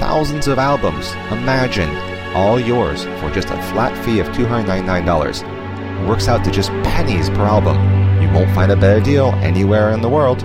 thousands of albums. Imagine, all yours for just a flat fee of $299. It works out to just pennies per album. You won't find a better deal anywhere in the world.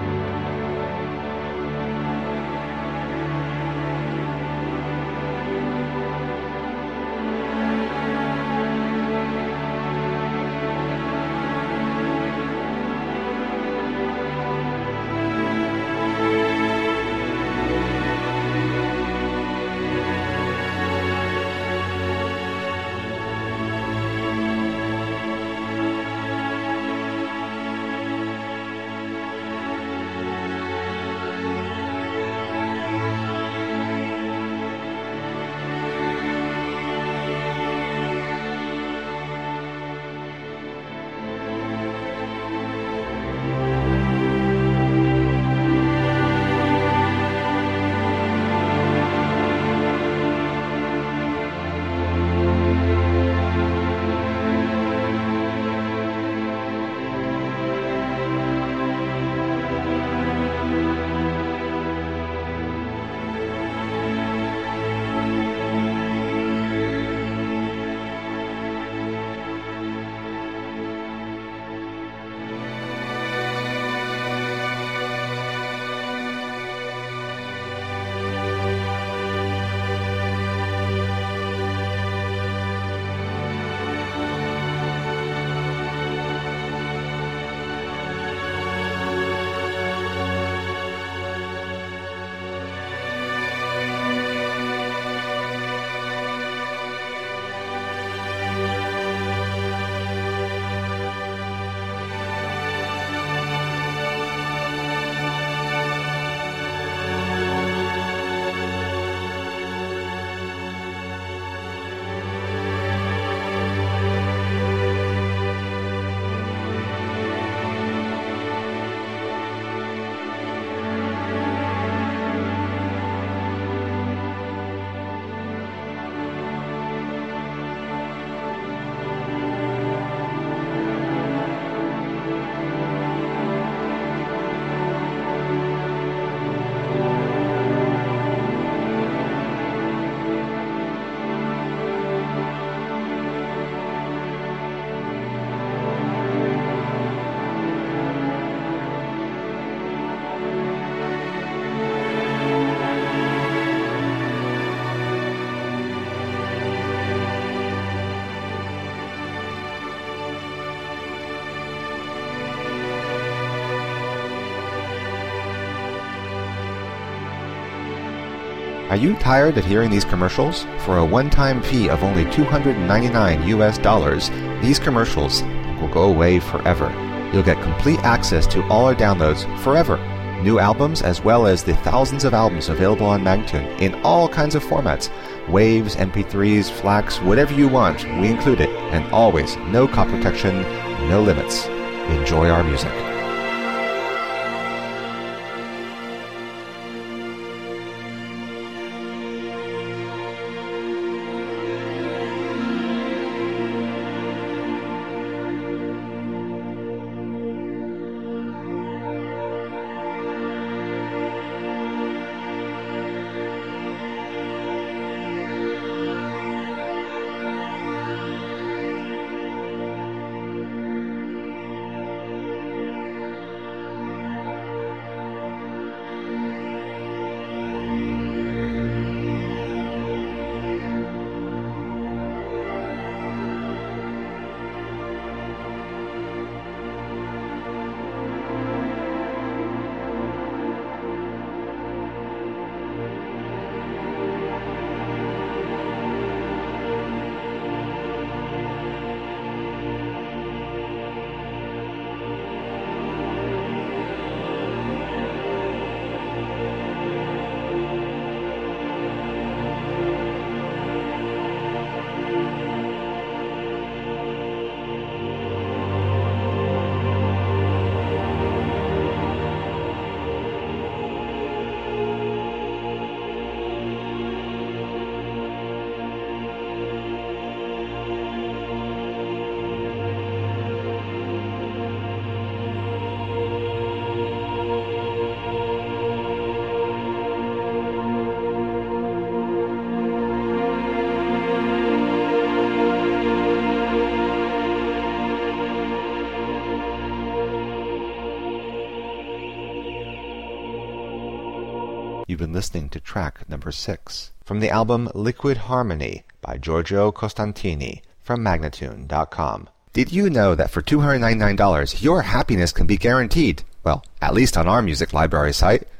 Are you tired of hearing these commercials? For a one-time fee of only $299 US, these commercials will go away forever. You'll get complete access to all our downloads forever. New albums as well as the thousands of albums available on Magtune in all kinds of formats. Waves, MP3s, FLACs, whatever you want, we include it. And always, no copy protection, no limits. Enjoy our music. You've been listening to track number 6 from the album Liquid Harmony by Giorgio Costantini from Magnatune.com. Did you know that for $299 your happiness can be guaranteed? Well, at least on our music library site.